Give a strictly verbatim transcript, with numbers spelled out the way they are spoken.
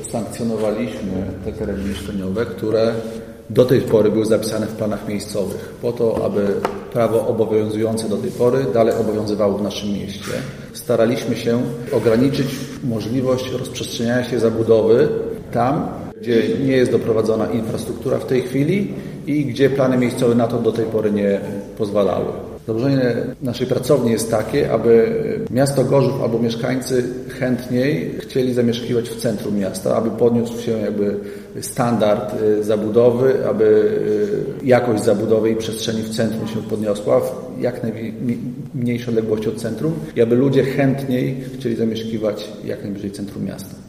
usankcjonowaliśmy te tereny mieszkaniowe, które do tej pory były zapisane w planach miejscowych, po to, aby prawo obowiązujące do tej pory dalej obowiązywało w naszym mieście. Staraliśmy się ograniczyć możliwość rozprzestrzeniania się zabudowy tam, gdzie nie jest doprowadzona infrastruktura w tej chwili i gdzie plany miejscowe na to do tej pory nie pozwalały. Założenie naszej pracowni jest takie, aby miasto Gorzów albo mieszkańcy chętniej chcieli zamieszkiwać w centrum miasta, aby podniósł się jakby standard zabudowy, aby jakość zabudowy i przestrzeni w centrum się podniosła w jak najmniejszej odległości od centrum i aby ludzie chętniej chcieli zamieszkiwać jak najbliżej centrum miasta.